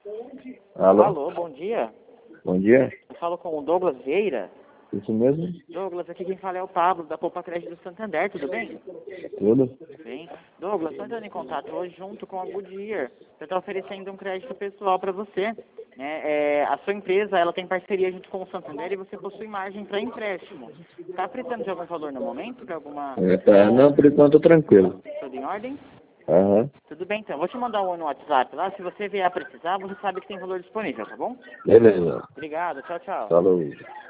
Alô? Alô, bom dia. Bom dia. Eu falo com o Douglas Vieira. Isso mesmo? Douglas, aqui quem fala é o Pablo, da Poupa Crédito do Santander, tudo bem? Tudo? Bem. Douglas, estou entrando em contato hoje junto com a Goodyear. Eu estou oferecendo um crédito pessoal para você. A sua empresa ela tem parceria junto com o Santander e você possui margem para empréstimo. Está precisando de algum valor no momento? De alguma... Não, por enquanto tranquilo. Tudo em ordem? Aham. Tudo bem, então. Vou te mandar um no WhatsApp lá. Se você vier a precisar, você sabe que tem valor disponível, tá bom? Beleza. Obrigado. Tchau, tchau. Falou.